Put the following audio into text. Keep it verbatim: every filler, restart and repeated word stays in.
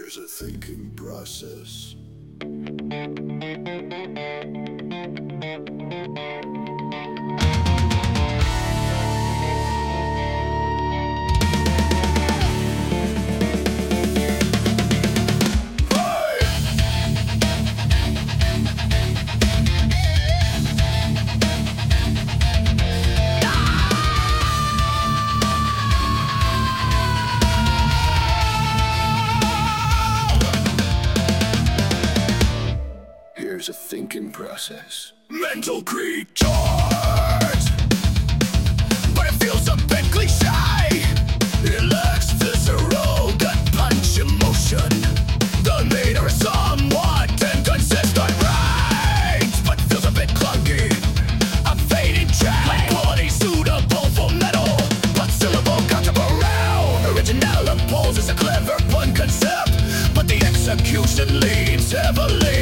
Here's a thinking process. Here's a thinking process. Mental creatures, but it feels a bit cliche. It lacks visceral gut punch emotion. The meter is somewhat inconsistent range, but feels a bit clunky. A fading track, quality suitable for metal, but syllable concept around. Original impulse is a clever pun concept, but the execution leaves heavily